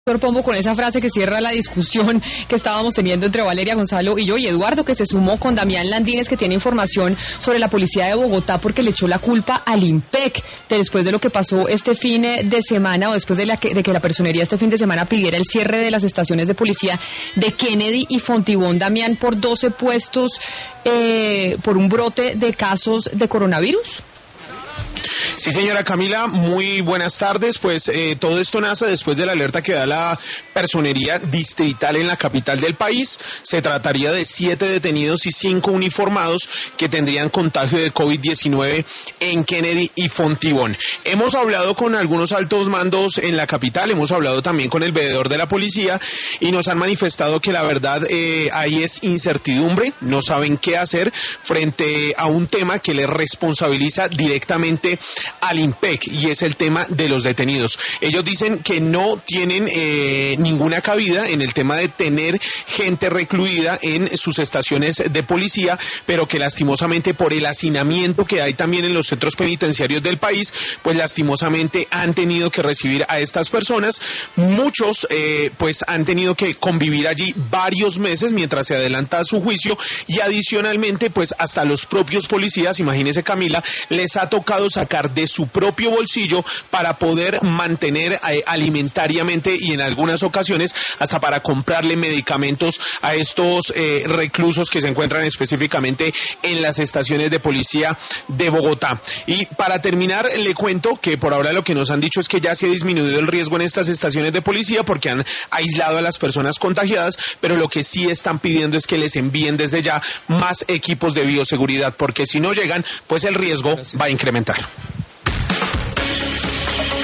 Pombo, con esa frase que cierra la discusión que estábamos teniendo entre Valeria Gonzalo y yo, y Eduardo, que se sumó con Damián Landines, que tiene información sobre la policía de Bogotá porque le echó la culpa al IMPEC después de lo que pasó este fin de semana, o después de que la personería este fin de semana pidiera el cierre de las estaciones de policía de Kennedy y Fontibón, Damián, por 12 puestos por un brote de casos de coronavirus. Sí, señora Camila, muy buenas tardes. Pues todo esto nace después de la alerta que da la personería distrital en la capital del país. Se trataría de 7 detenidos y 5 uniformados que tendrían contagio de COVID-19 en Kennedy y Fontibón. Hemos hablado con algunos altos mandos en la capital, hemos hablado también con el veedor de la policía y nos han manifestado que la verdad ahí es incertidumbre, no saben qué hacer frente a un tema que les responsabiliza directamente al IMPEC, y es el tema de los detenidos. Ellos dicen que no tienen ninguna cabida en el tema de tener gente recluida en sus estaciones de policía, pero que lastimosamente por el hacinamiento que hay también en los centros penitenciarios del país, pues lastimosamente han tenido que recibir a estas personas. Muchos pues han tenido que convivir allí varios meses mientras se adelanta su juicio, y adicionalmente pues hasta los propios policías, imagínese Camila, les ha tocado sacar de su propio bolsillo para poder mantener alimentariamente, y en algunas ocasiones hasta para comprarle medicamentos a estos reclusos que se encuentran específicamente en las estaciones de policía de Bogotá. Y para terminar, le cuento que por ahora lo que nos han dicho es que ya se ha disminuido el riesgo en estas estaciones de policía porque han aislado a las personas contagiadas, pero lo que sí están pidiendo es que les envíen desde ya más equipos de bioseguridad, porque si no llegan, pues el riesgo va a incrementar.